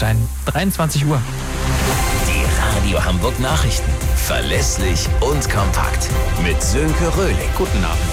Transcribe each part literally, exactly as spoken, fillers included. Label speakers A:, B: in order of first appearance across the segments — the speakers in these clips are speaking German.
A: Schleswig-Holstein. dreiundzwanzig Uhr.
B: Die Radio Hamburg Nachrichten. Verlässlich und kompakt. Mit Sönke Röhling.
A: Guten Abend.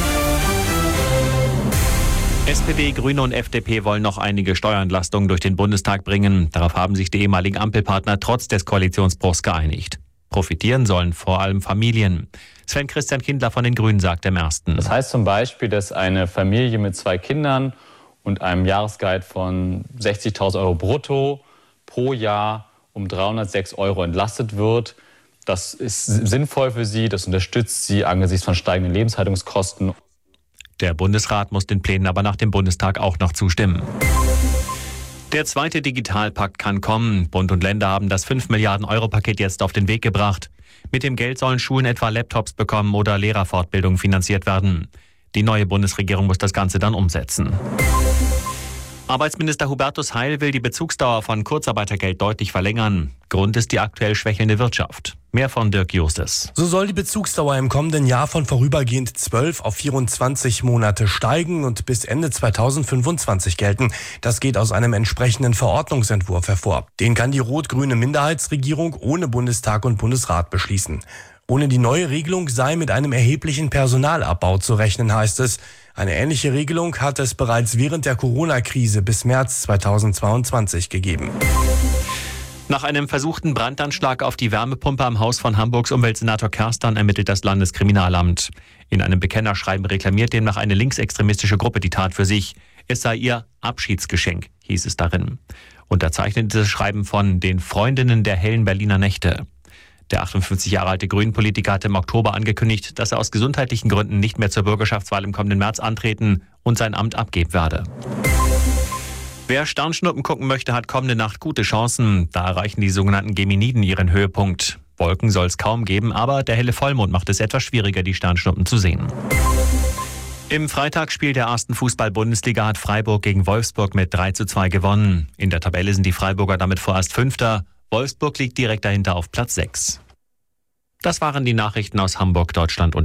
C: S P D, Grüne und F D P wollen noch einige Steuerentlastungen durch den Bundestag bringen. Darauf haben sich die ehemaligen Ampelpartner trotz des Koalitionsbruchs geeinigt. Profitieren sollen vor allem Familien. Sven-Christian Kindler von den Grünen sagt im Ersten.
D: Das heißt zum Beispiel, dass eine Familie mit zwei Kindern und einem Jahresgehalt von sechzigtausend Euro brutto pro Jahr um dreihundertsechs Euro entlastet wird. Das ist sinnvoll für sie, das unterstützt sie angesichts von steigenden Lebenshaltungskosten.
C: Der Bundesrat muss den Plänen aber nach dem Bundestag auch noch zustimmen. Der zweite Digitalpakt kann kommen. Bund und Länder haben das fünf Milliarden Euro Paket jetzt auf den Weg gebracht. Mit dem Geld sollen Schulen etwa Laptops bekommen oder Lehrerfortbildung finanziert werden. Die neue Bundesregierung muss das Ganze dann umsetzen. Arbeitsminister Hubertus Heil will die Bezugsdauer von Kurzarbeitergeld deutlich verlängern. Grund ist die aktuell schwächelnde Wirtschaft. Mehr von Dirk Justus.
E: So soll die Bezugsdauer im kommenden Jahr von vorübergehend zwölf auf vierundzwanzig Monate steigen und bis Ende zweitausendfünfundzwanzig gelten. Das geht aus einem entsprechenden Verordnungsentwurf hervor. Den kann die rot-grüne Minderheitsregierung ohne Bundestag und Bundesrat beschließen. Ohne die neue Regelung sei mit einem erheblichen Personalabbau zu rechnen, heißt es. Eine ähnliche Regelung hat es bereits während der Corona-Krise bis März zweitausendzweiundzwanzig gegeben.
C: Nach einem versuchten Brandanschlag auf die Wärmepumpe am Haus von Hamburgs Umweltsenator Kerstern ermittelt das Landeskriminalamt. In einem Bekennerschreiben reklamiert demnach eine linksextremistische Gruppe die Tat für sich. Es sei ihr Abschiedsgeschenk, hieß es darin. Unterzeichnet dieses Schreiben von den Freundinnen der hellen Berliner Nächte. Der achtundfünfzig Jahre alte Grünen-Politiker hatte im Oktober angekündigt, dass er aus gesundheitlichen Gründen nicht mehr zur Bürgerschaftswahl im kommenden März antreten und sein Amt abgeben werde. Wer Sternschnuppen gucken möchte, hat kommende Nacht gute Chancen. Da erreichen die sogenannten Geminiden ihren Höhepunkt. Wolken soll es kaum geben, aber der helle Vollmond macht es etwas schwieriger, die Sternschnuppen zu sehen. Im Freitagsspiel der ersten Fußball-Bundesliga hat Freiburg gegen Wolfsburg mit drei zu zwei gewonnen. In der Tabelle sind die Freiburger damit vorerst Fünfter. Wolfsburg liegt direkt dahinter auf Platz sechs. Das waren die Nachrichten aus Hamburg, Deutschland und